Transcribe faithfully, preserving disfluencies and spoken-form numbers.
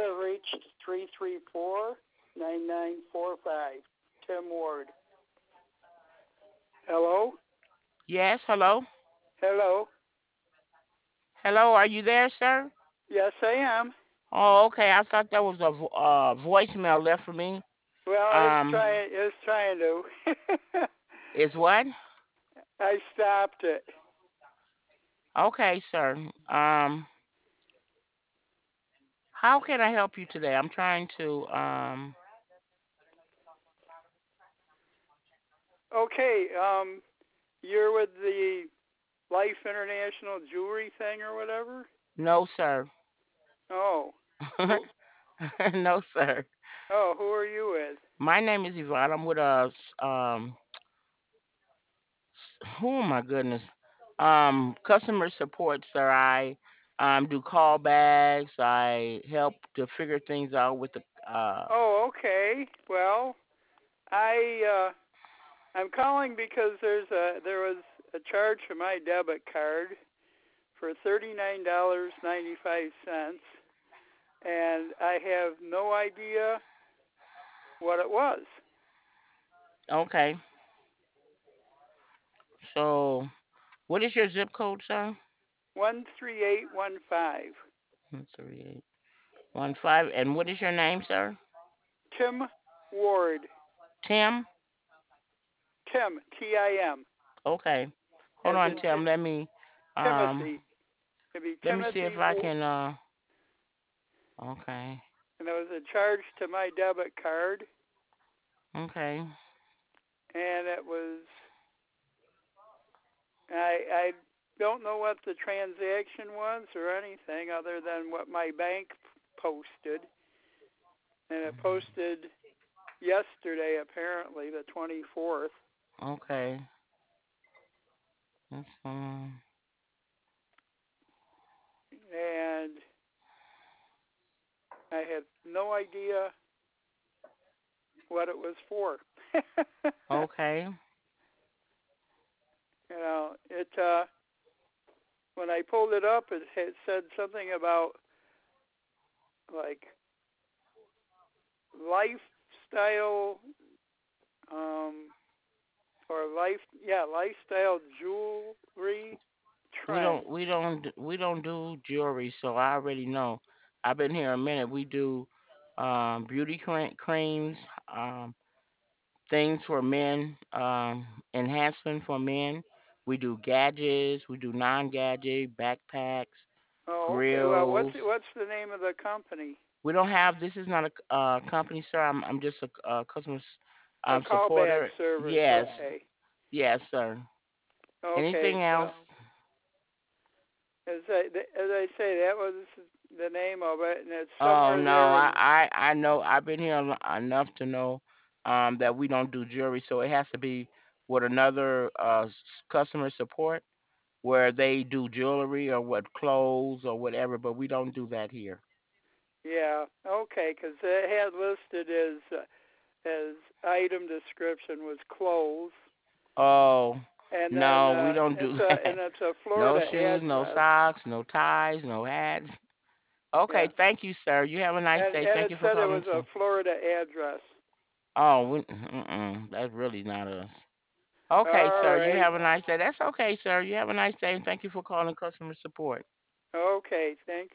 have reached three three four, nine nine four five. Tim Ward. Hello? Yes, hello? Hello? Hello, are you there, sir? Yes, I am. Oh, okay. I thought that was a vo- uh, voicemail left for me. Well, it's Um, trying. It's trying to. is what? I stopped it. Okay, sir. Um, how can I help you today? I'm trying to, um, Okay. Um, you're with the Life International Jewelry thing or whatever. no, sir. Oh. Who? No, sir. Oh, who are you with? My name is Yvonne. I'm with a, s- um, oh my goodness. Um, customer support, sir. I um do callbacks. I help to figure things out with the uh. Oh, okay. Well, I uh, I'm calling because there's a there was a charge for my debit card for thirty nine dollars ninety five cents, and I have no idea what it was. Okay. So, what is your zip code, sir? One three eight one five. One three eight one five. And what is your name, sir? Tim Ward. Tim. Tim T I M Okay. Hold as on, in Tim. Ti- Let me um Timothy. It'd be let me see Timothy, if I can uh. Okay. and it was a charge to my debit card, Okay. and it was I I don't know what the transaction was or anything other than what my bank posted, and it posted yesterday apparently the twenty-fourth, Okay. That's, um, and I had no idea what it was for. okay. You know, it uh when I pulled it up, it had said something about like lifestyle um or life yeah lifestyle jewelry We don't trends. we don't d- we don't do jewelry, so I already know. I've been here a minute. We do um beauty cre- creams, um things for men, um enhancement for men. We do gadgets, we do non-gadget backpacks, Oh, okay. Well, what's grills. what's the name of the company? We don't have, this is not a c- uh company, sir. I'm I'm just a, c- uh customer s- A um callback supporter. service. Yes. Okay. Yes, sir. Okay. Anything Well, else? as I as I say, that was the name of it, and it's Oh somewhere no, there I, in. I I know. I've been here lo- enough to know um that we don't do jewelry, so it has to be with another uh s- customer support where they do jewelry or what clothes or whatever, but we don't do that here. Yeah. Okay. Because it had listed as uh, as item description was clothes, Oh and then no, we uh, don't it's do a that. and it's a No Florida shoes, no address. socks, no ties, no hats. Okay, Yeah. thank you, sir. You have a nice And day. and Thank it you for said it calling. was a So, Florida address. oh, we, mm-mm, that's really not us. Okay, All sir. You right. have a nice day. That's okay, sir. You have a nice day, and thank you for calling customer support. Okay. Thank